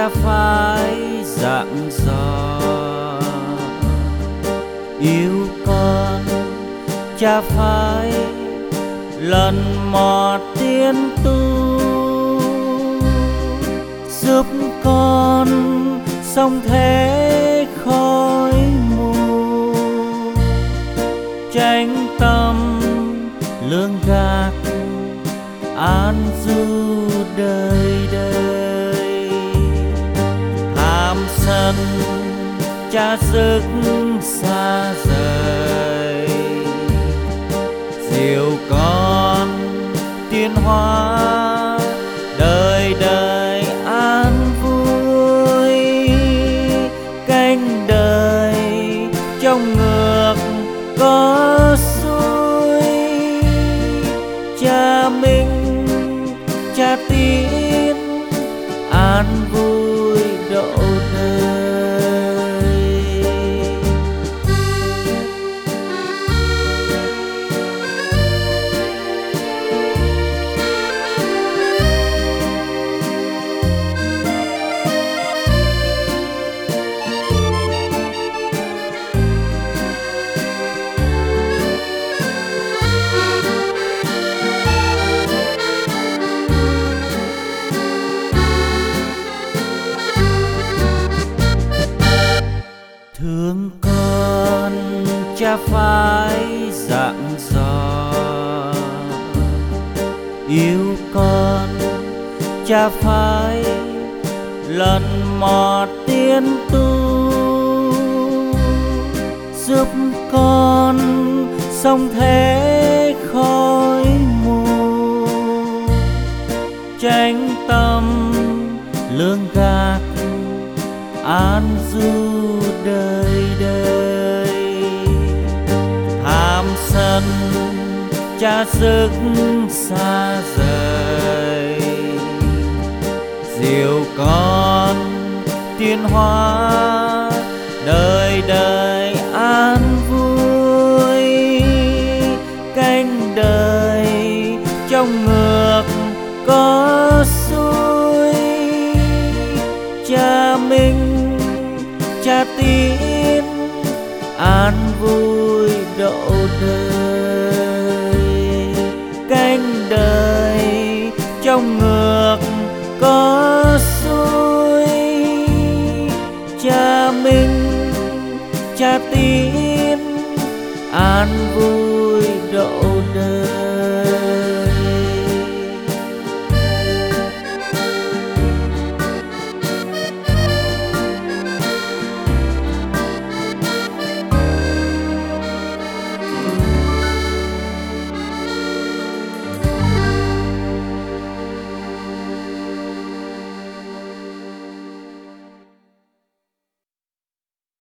cha phải dặn dò. Yêu con cha phải lần mò tiến tu, giúp con sống thế khói mù, tránh tâm lương gạt an du đời đời. Tham sân cha dứt xa rời, dìu con tiến hóa đời đời an vui. Cánh đời trong ngược có xuôi, cha minh cha tín an vui độ đời. Thương con cha phải dặn dò, yêu con cha phải lần mò tiến tu, giúp con sống thế khói mù, tránh tâm lương gạt an du đời đời. Tham sân cha dứt xa rời, dìu con tiến hóa đời đời an vui. Cánh đời trong ngược có xuôi, cha minh cha tín an vui độ đời. Cánh đời trong ngược có xuôi, cha minh cha tín an vui